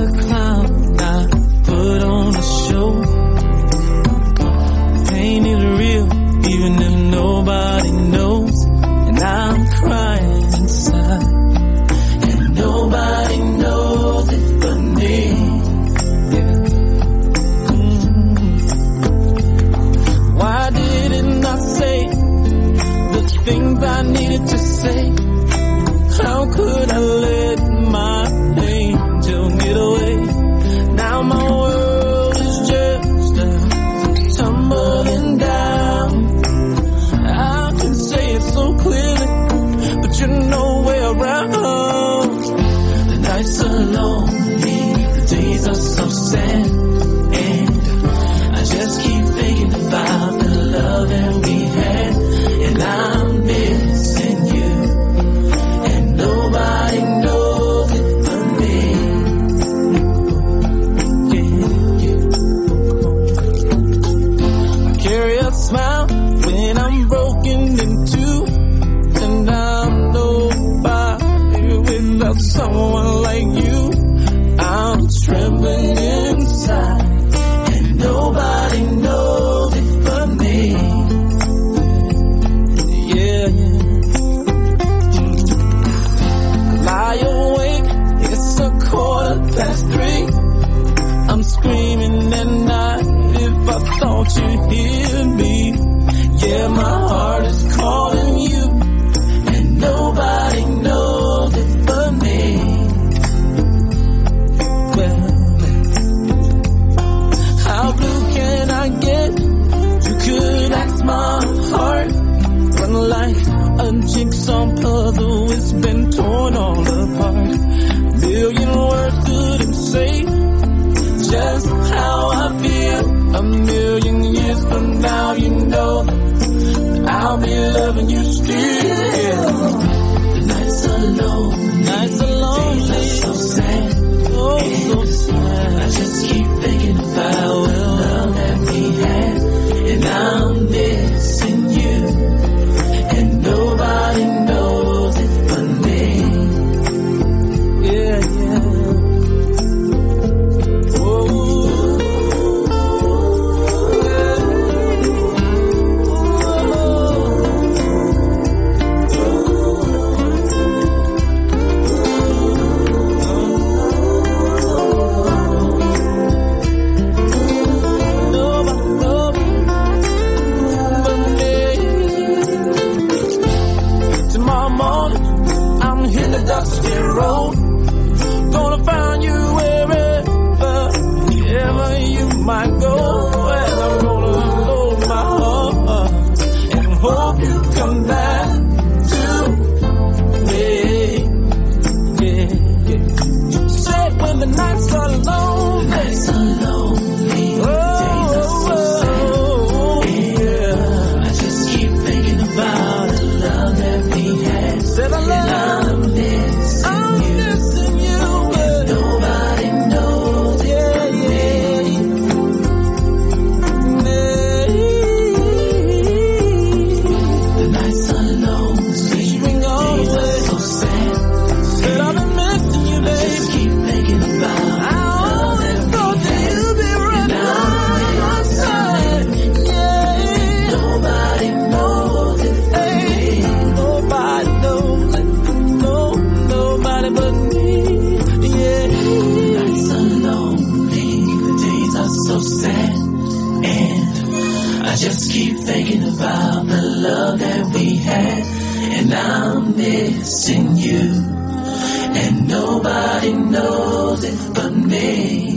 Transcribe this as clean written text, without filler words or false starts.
a clown, I put on a show. Pain is real, even if nobody knows. And I'm crying inside, and nobody knows it but me. Why didn't I say the things I needed to say? How could I let my angel get away? Now my world is just tumbling down. I can say it so clearly, but you're nowhere around. The nights are lonely, the days are so sad, and I just keep thinking about the love that we had. And I'm missing you, and nobody knows it but me. Yeah. I carry a smile when I'm broken in two, and I'm nobody without someone like you. I'm trembling inside, and nobody knows it but me. Yeah, yeah. Lie awake, it's 3:15. I'm screaming at night if I thought you'd hear me. Yeah, my heart is calling you, and nobody knows it but me. Well, how blue can I get? You could ask my heart. Run like a jigsaw puzzle, it's been torn all apart. Million words couldn't say just how I feel. A million years from now, you know I'll be loving you still. The nights are lonely, days are so sad, oh so sad. I just keep thinking about the love that we had, and I'm missing you, and nobody knows it but me. Yeah, yeah. Tomorrow morning, I'm hitting the dusty road. Gonna find you wherever you might go. And I'm gonna load my heart and hope you come back to me. Yeah, yeah. Say when the nights are lonely, days are so sad. Yeah. I just keep thinking about the love that we had. Said I love, and I'm missing you, and nobody knows it but me. The nights are lonely, days are so sad. Said I've been missing you, baby. I just keep thinking about the love that we had. You'd be right by my side. Yeah. Nobody knows it but me. Nobody knows it. No, nobody but me. Yeah. The nights are lonely, the days are so sad, and I just keep thinking about the love that we had, and I'm missing you, and nobody knows it but me.